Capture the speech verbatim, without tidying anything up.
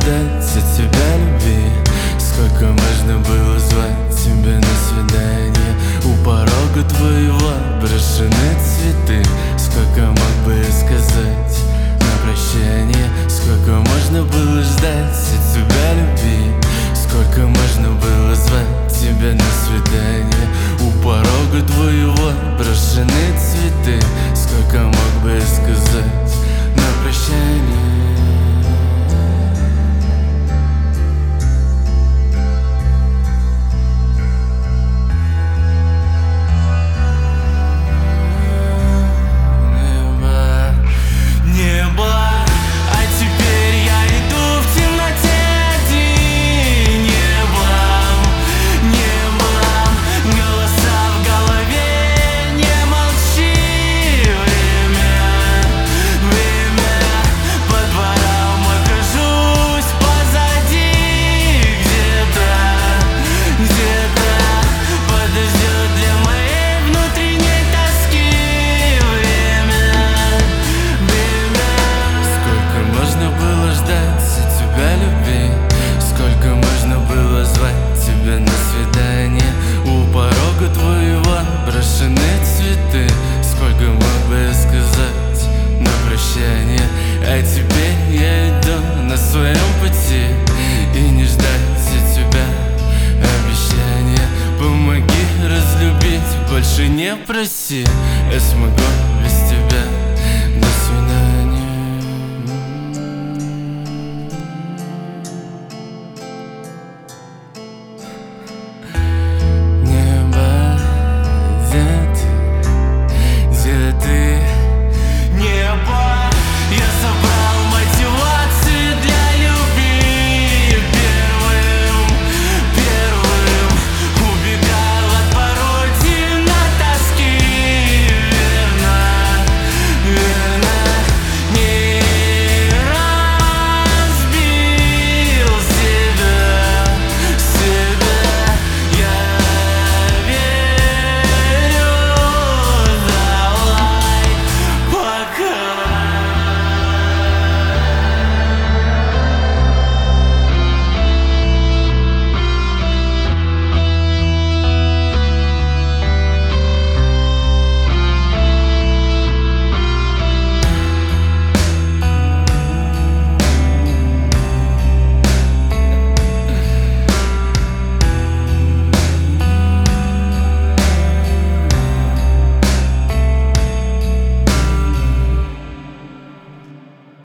ждать от тебя любви? Сколько можно было звать тебя на свидание? У порога твоего брошены цветы. Сколько мог бы я сказать на прощание? Сколько можно было ждать от тебя любви? Сколько можно было звать тебя на свидание? У порога твоего брошены цветы. Сколько мог бы я сказать на прощание? А теперь я иду на своем пути, и не ждать от тебя обещания. Помоги разлюбить, больше не проси, я смогу